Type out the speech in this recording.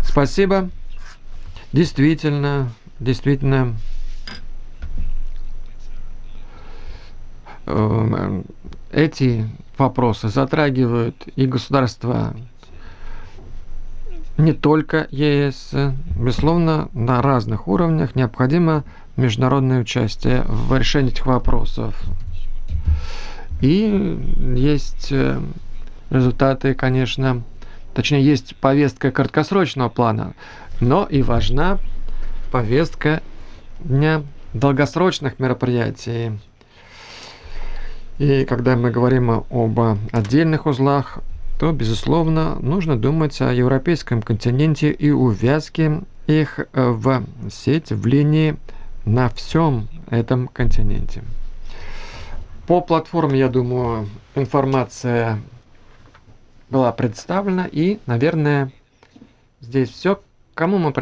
Спасибо. Действительно, действительно, эти вопросы затрагивают и государства не только ЕС. Безусловно, на разных уровнях необходимо международное участие в решении этих вопросов. И есть результаты, конечно, точнее, есть повестка краткосрочного плана, но и важна повестка дня долгосрочных мероприятий. И когда мы говорим об отдельных узлах, то, безусловно, нужно думать о европейском континенте и увязке их в сеть, в линии на всем этом континенте. По платформе, я думаю, информация была представлена, и, наверное, здесь все. Кому мы